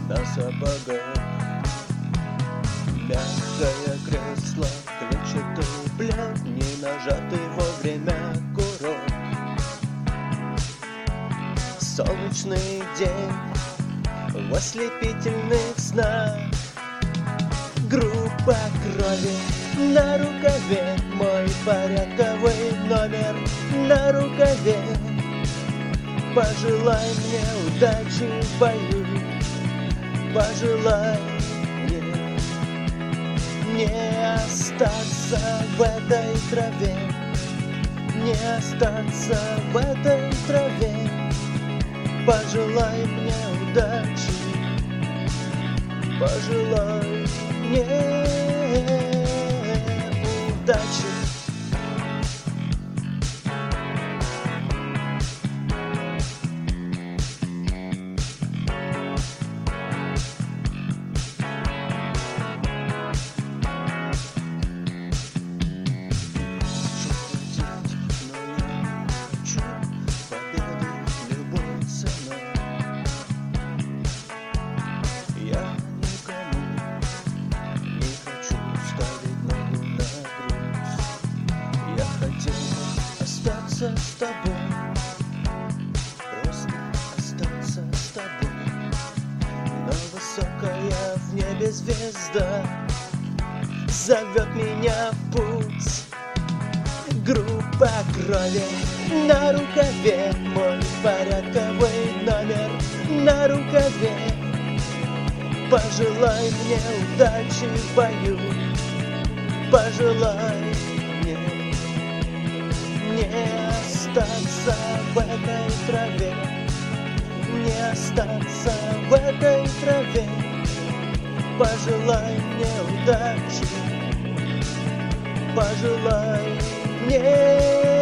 на сапогах. Мягкое кресло, клетчатый плед, не нажатый вовремя курок. Солнечный день в ослепительных снах. Группа крови на рукаве, мой порядковый номер на рукаве. Пожелай мне удачи в бою, пожелай мне не остаться в этой траве, не остаться в этой траве. Пожелай мне удачи, пожелай мне удачи. Остаться с тобой, просто остаться с тобой. Но высокая в небе звезда зовет меня в путь. Группа крови на рукаве, мой порядковый номер на рукаве. Пожелай мне удачи в бою, пожелай мне не остаться в этой траве, не остаться в этой траве. Пожелай мне удачи, пожелай мне